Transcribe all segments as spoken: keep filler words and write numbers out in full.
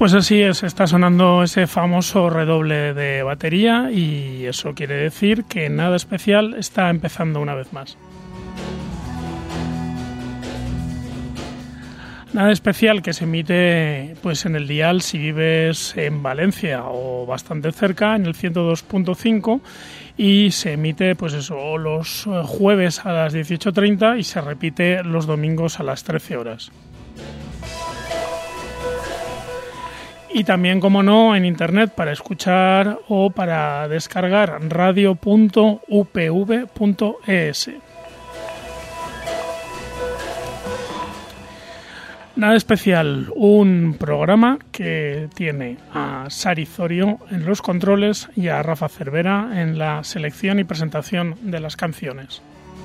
Pues así es, está sonando ese famoso redoble de batería y eso quiere decir que Nada Especial está empezando una vez más. Nada Especial, que se emite pues en el dial si vives en Valencia o bastante cerca, en el ciento dos punto cinco, y se emite pues eso los jueves a las dieciocho treinta y se repite los domingos a las trece horas. Y también, como no, en internet para escuchar o para descargar radio punto u p v punto e s. Nada Especial, un programa que tiene a Sari Zorio en los controles y a Rafa Cervera en la selección y presentación de las canciones.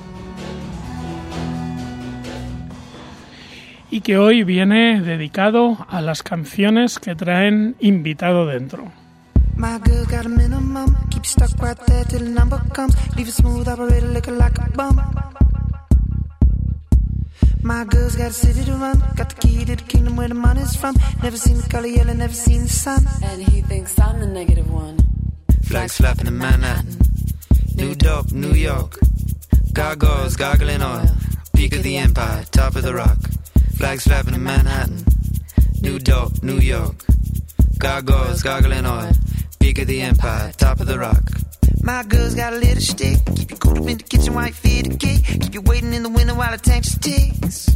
Y que hoy viene dedicado a las canciones que traen invitado dentro. My girl got a minimum, keep stuck right there till the number comes, leave it smooth operator looking like a bum. My girl's got a city to run, got the key to the kingdom where the money's from, never seen the color yellow, never seen the sun. And he thinks I'm the negative one. Flags flapping in Manhattan, New Dope, New York, gargoyles gargling oil, peak of the empire, top of the rock. Flags flapping in Manhattan, New Dope, New York, gargoyles gargling oil, peak of the empire, top of the rock. My girl's got a little stick, keep you cool up in the kitchen while you feed the kid, keep you waiting in the window while the tank just ticks.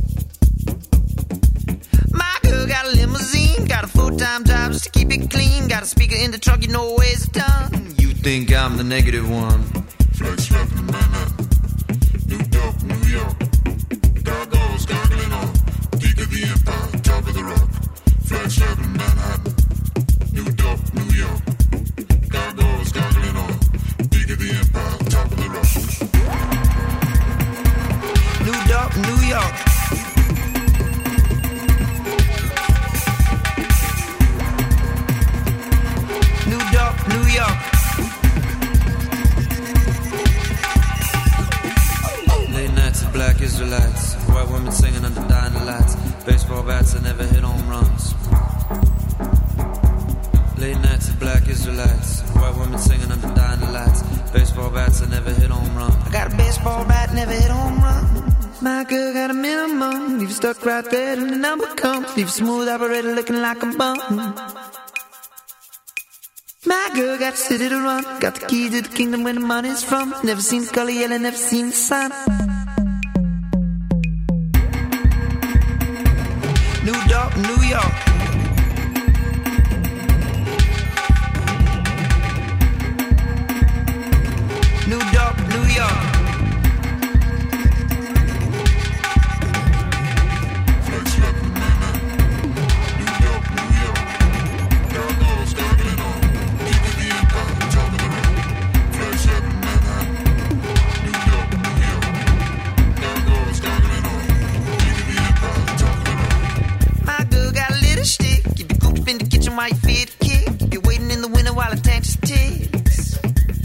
My girl got a limousine, got a full-time job just to keep it clean, got a speaker in the trunk, you know where it's done. You think I'm the negative one? Flags flapping in Manhattan, New Dope, New York, gargoyles gargling on, peak of the empire, top of the rock. Flags flapping in Manhattan, New Dope, New York, gargoyles gargling on, peak of the empire, top of the rock. New Dope, New York. New Dope, New York. Late nights of black Israelites, white women singing under dying lights, baseball bats that never hit home runs. Late nights of black Israelites, white women singing under dying lights, baseball bats that never hit home run. I got a baseball bat, never hit home run. My girl got a minimum, leave you stuck right there till the number comes, leave you smooth operator looking like a bum. My girl got the city to run, got the key to the kingdom where the money's from, never seen the color yellow, never seen the sun. New Dope, New York. New Dope, New York. Flags flapping in Manhattan, New Dope, New York, gargoyles gargling on, peak of the empire, top of the rock. Flags flapping in Manhattan, New Dope, New York, gargoyles gargling on, peak of the empire, top of the rock. My girl got a little stick, keep you cooped up in the kitchen while you feed the kid, keep you waiting in the window while the tank just ticks.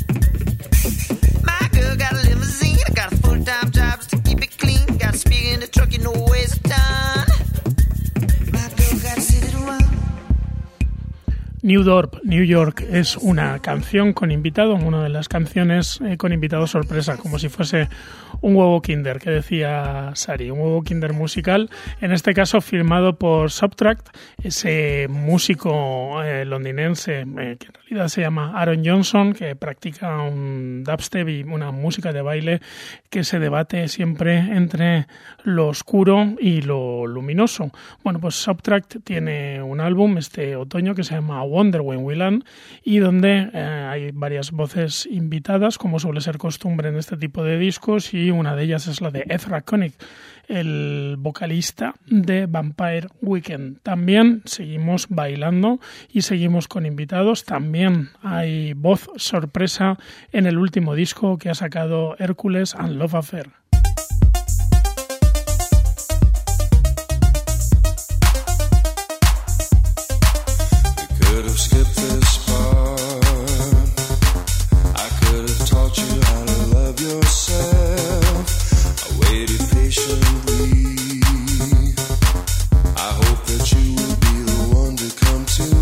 My girl got a limousine, I got a full-time job just to keep it clean, got a speaker in the truck, you know where it's done. My girl got a city to run. New Dope, New York es una canción con invitado, una de las canciones eh, con invitado sorpresa, como si fuese un huevo Kinder, que decía Sari, un huevo Kinder musical, en este caso firmado por Subtract, ese músico eh, londinense eh, que en realidad se llama Aaron Johnson, que practica un dubstep y una música de baile que se debate siempre entre lo oscuro y lo luminoso. Bueno, pues Subtract tiene un álbum este otoño que se llama Wonder When We Land y donde eh, hay varias voces invitadas, como suele ser costumbre en este tipo de discos, y una de ellas es la de Ezra Koenig, el vocalista de Vampire Weekend. También seguimos bailando y seguimos con invitados. También hay voz sorpresa en el último disco que ha sacado Hercules and Love Affair. Patiently, I hope that you will be the one to come to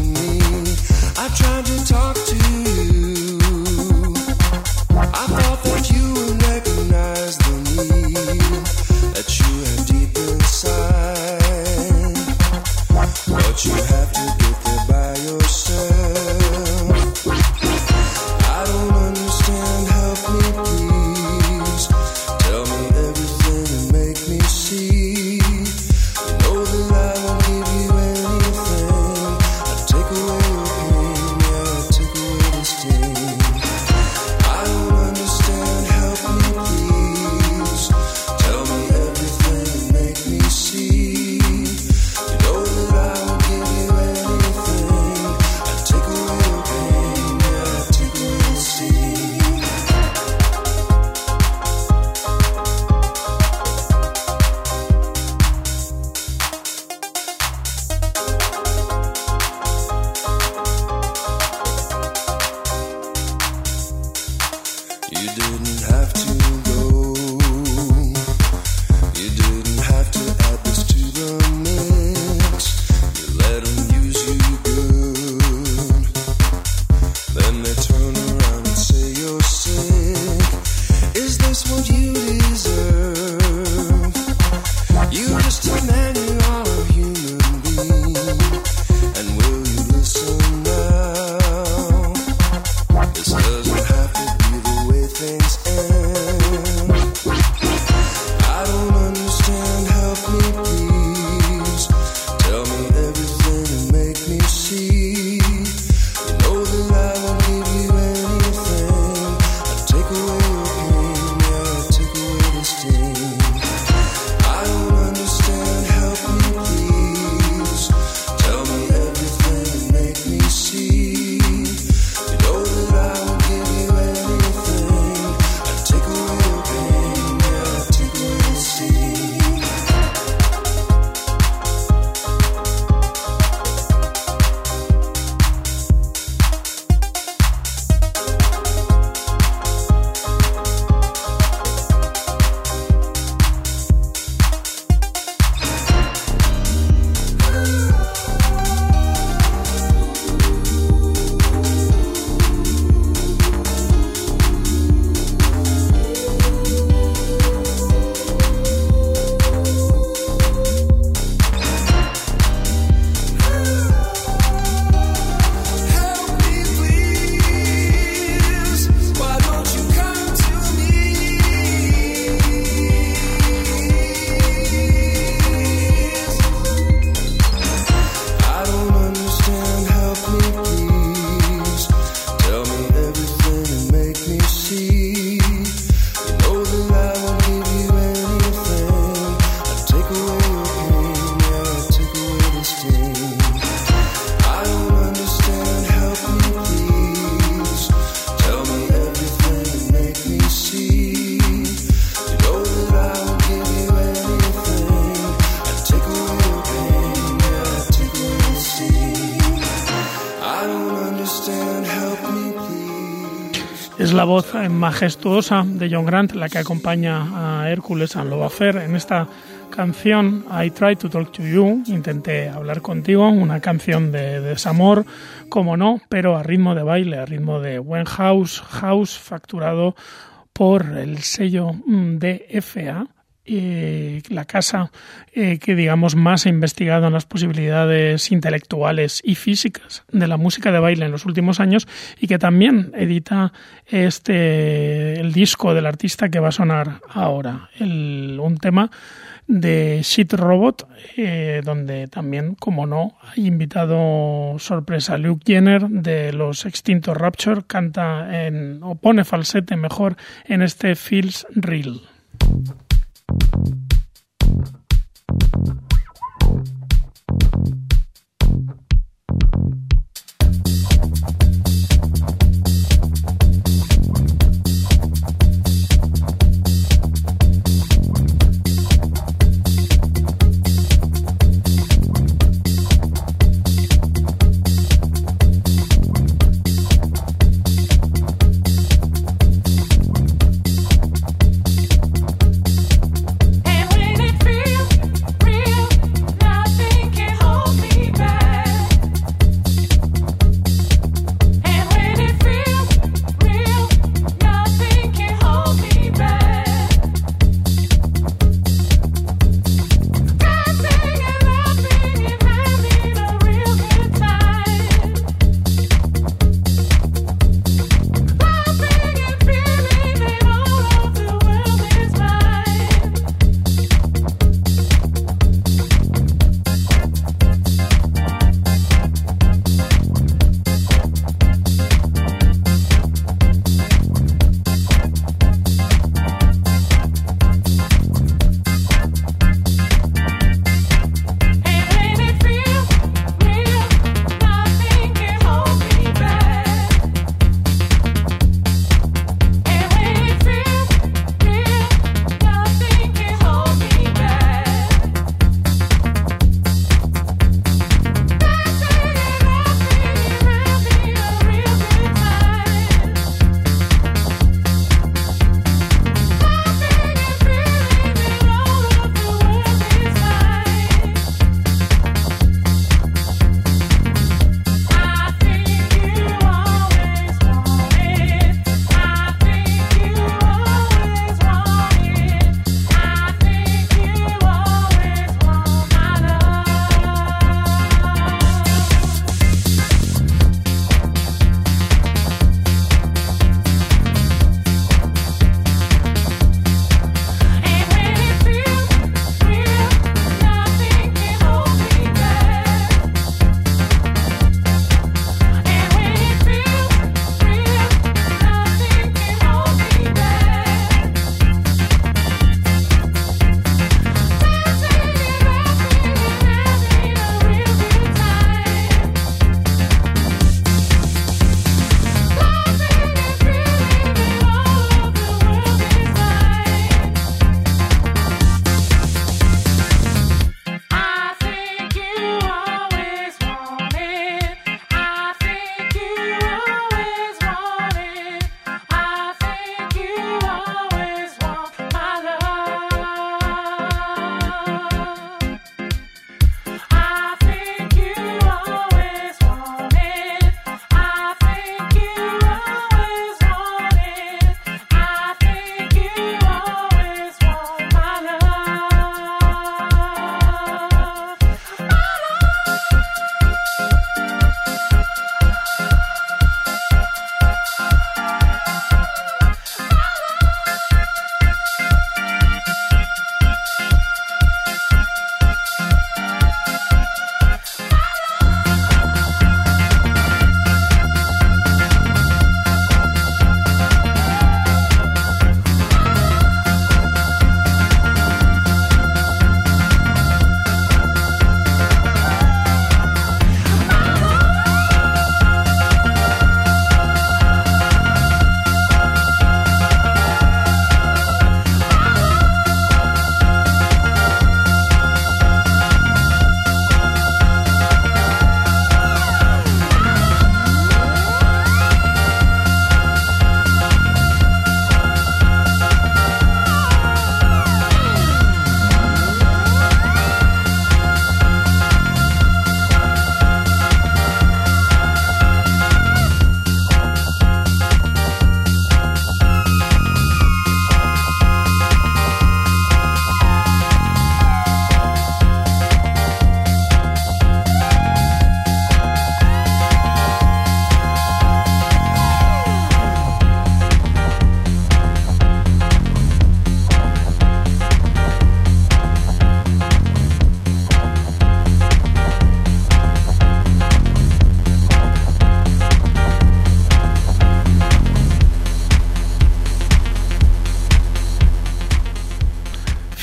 la voz majestuosa de John Grant la que acompaña a Hércules and Love Affair en esta canción I Tried to Talk to You, intenté hablar contigo, una canción de, de desamor, como no, pero a ritmo de baile, a ritmo de buen house, house facturado por el sello D F A, eh, la casa eh, que digamos más ha investigado en las posibilidades intelectuales y físicas de la música de baile en los últimos años y que también edita este el disco del artista que va a sonar ahora, el, un tema de Shit Robot, eh, donde también, como no, hay invitado sorpresa. Luke Jenner de los extintos Rapture canta en, o pone falsete mejor en este Feels Real.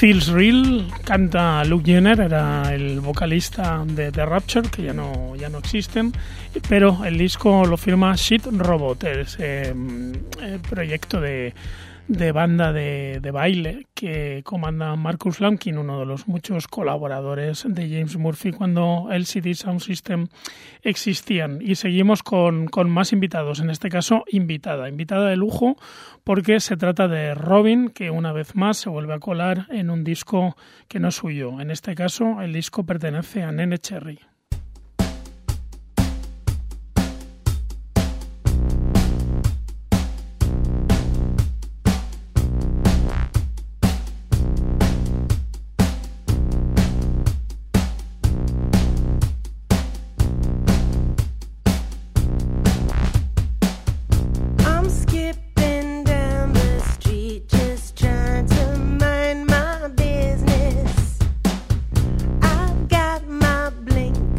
Feels Real canta Luke Jenner, era el vocalista de The Rapture, que ya no, ya no existen, pero el disco lo firma Shit Robot, ese eh, proyecto de, de banda de, de baile que comanda Marcus Lampkin, uno de los muchos colaboradores de James Murphy cuando L C D Sound System existían. Y seguimos con, con más invitados, en este caso invitada, invitada de lujo, porque se trata de Robyn, que una vez más se vuelve a colar en un disco que no es suyo. En este caso, el disco pertenece a Nene Cherry. Blink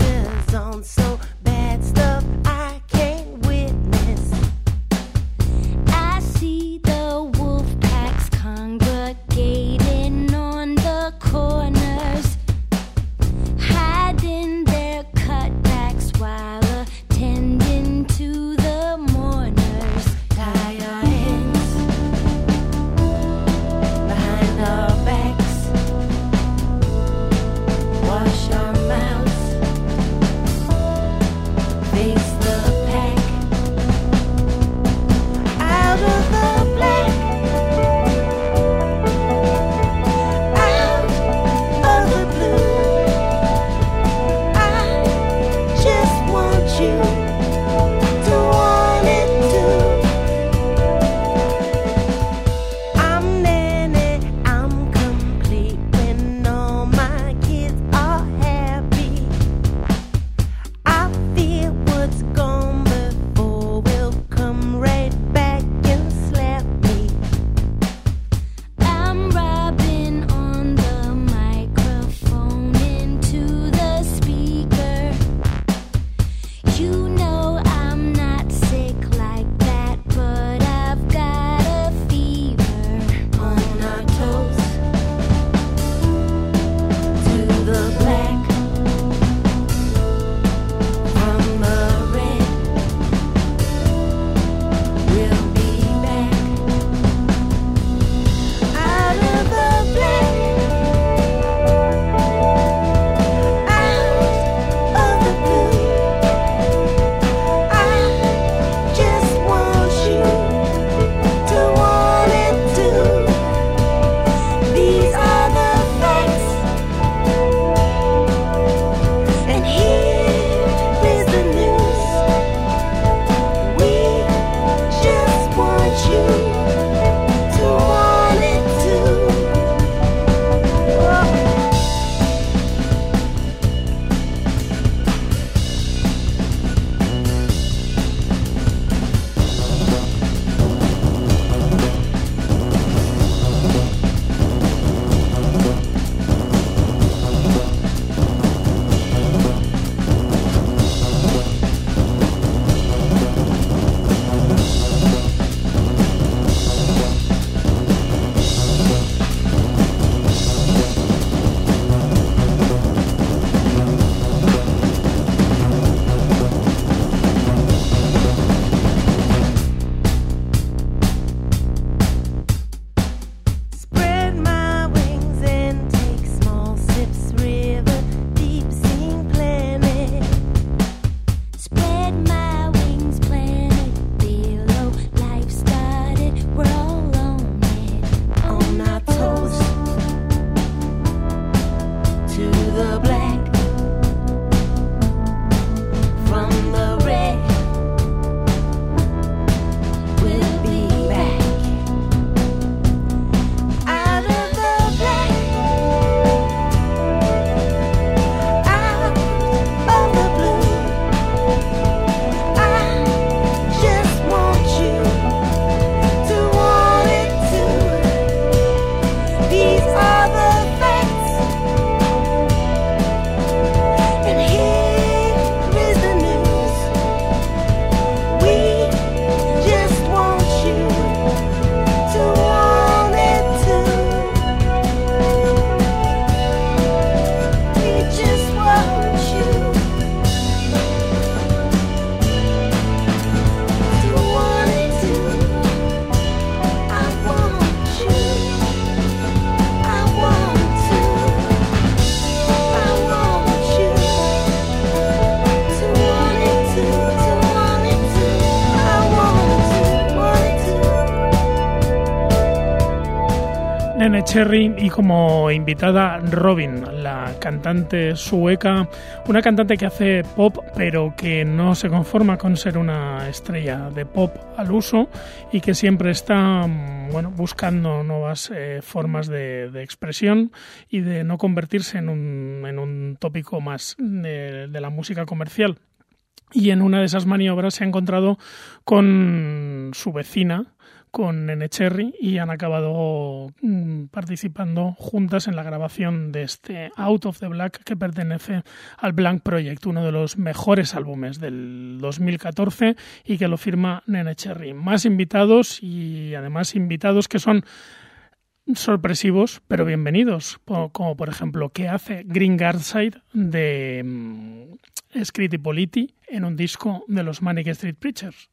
Nene Cherry y como invitada Robin, la cantante sueca, una cantante que hace pop pero que no se conforma con ser una estrella de pop al uso y que siempre está, bueno, buscando nuevas eh, formas de, de expresión y de no convertirse en un, en un tópico más de, de la música comercial. Y en una de esas maniobras se ha encontrado con su vecina, con Nene Cherry, y han acabado mm, participando juntas en la grabación de este Out of the Black, que pertenece al Blank Project, uno de los mejores álbumes del dos mil catorce y que lo firma Nene Cherry. Más invitados y además invitados que son sorpresivos pero bienvenidos, como por ejemplo ¿Qué hace Green Gardside de mm, Scritti Politti en un disco de los Manic Street Preachers?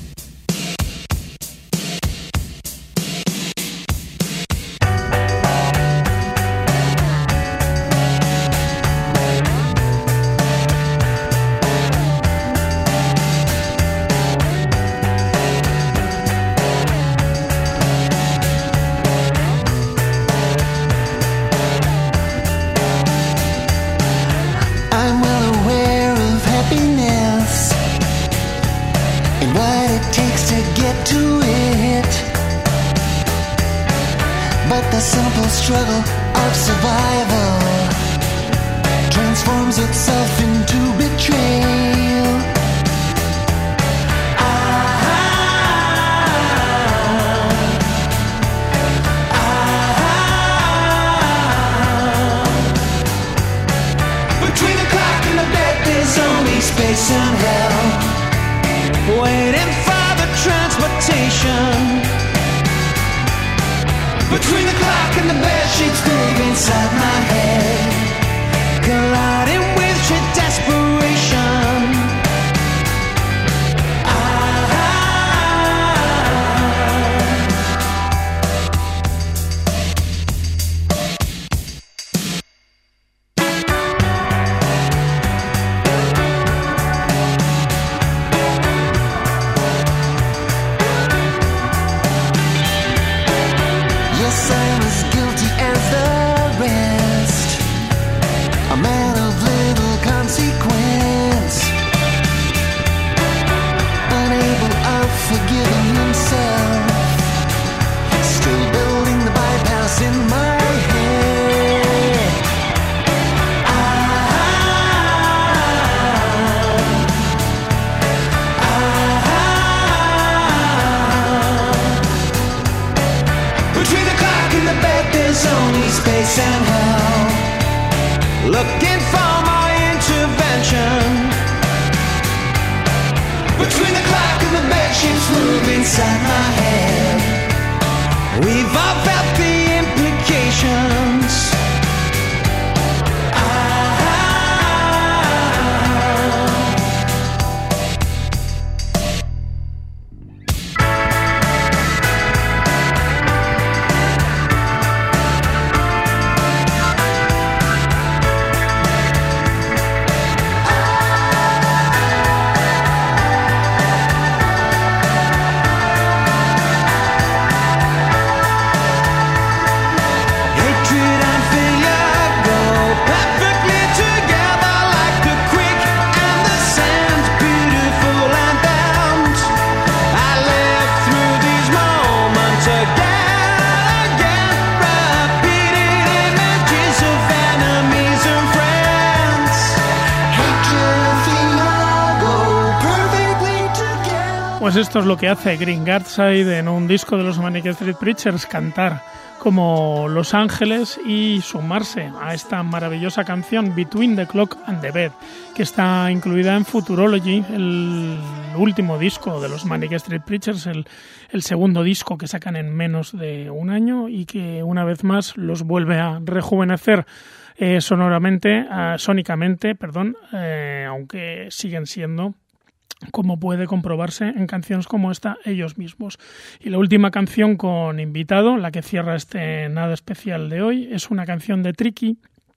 Simple struggle of survival transforms itself into betrayal. Ah, ah, ah. Between the clock and the bed there's only space and hell, waiting for the transportation. Between the clock and the bed sheets move inside my head, colliding with your desperation. Pues esto es lo que hace Green Gardside en un disco de los Manic Street Preachers, cantar como Los Ángeles y sumarse a esta maravillosa canción Between the Clock and the Bed, que está incluida en Futurology, el último disco de los Manic Street Preachers, el, el segundo disco que sacan en menos de un año y que una vez más los vuelve a rejuvenecer eh, sonoramente, eh, sónicamente, perdón, eh, aunque siguen siendo, como puede comprobarse en canciones como esta, ellos mismos. Y la última canción con invitado, la que cierra este nada especial de hoy, es una canción de Tricky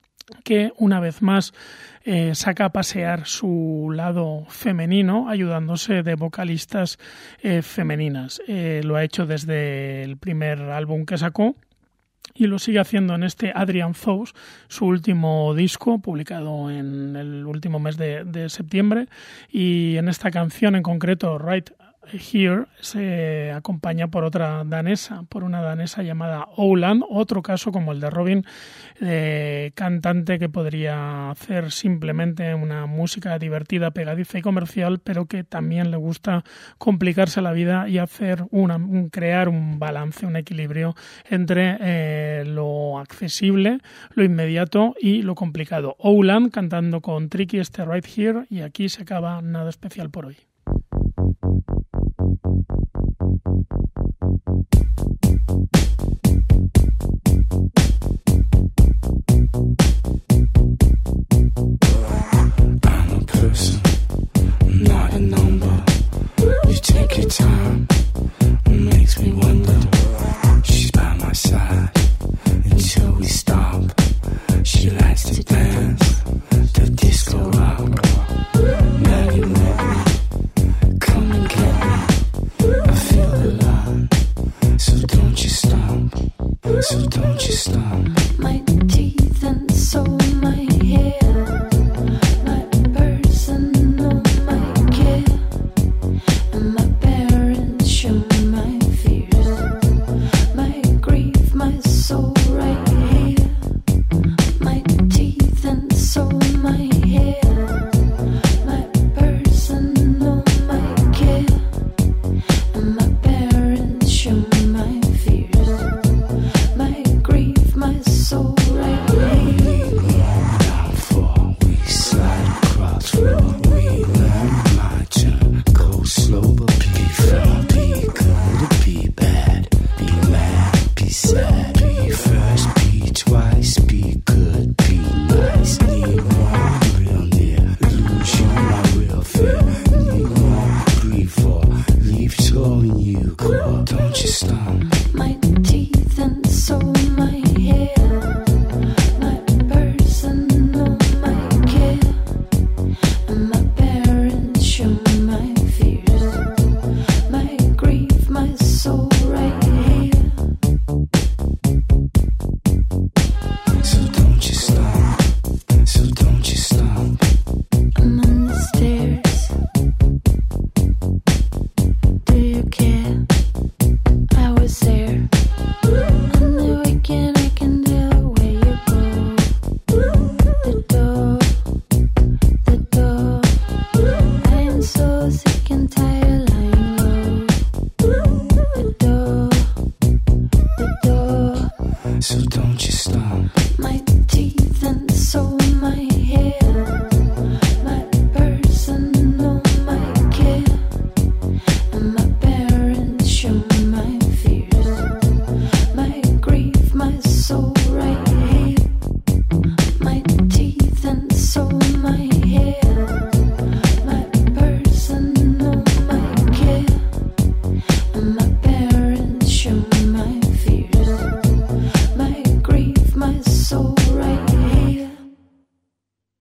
que una vez más eh, saca a pasear su lado femenino ayudándose de vocalistas eh, femeninas. Eh, lo ha hecho desde el primer álbum que sacó, y lo sigue haciendo en este Adrian Thoughts, su último disco publicado en el último mes de, de septiembre, y en esta canción en concreto, Right Here, se acompaña por otra danesa, por una danesa llamada Owland, otro caso como el de Robin, eh, cantante que podría hacer simplemente una música divertida, pegadiza y comercial, pero que también le gusta complicarse la vida y hacer una, un, crear un balance, un equilibrio entre eh, lo accesible, lo inmediato y lo complicado. Owland cantando con Tricky este Right Here, y aquí se acaba Nada Especial por hoy. I'm a person, not a number. You take your time, makes me wonder. She's by my side until we stop. She likes to dance, the disco rock. Now you let me, come and get me. I feel alive, so don't you stop, so don't you stop. My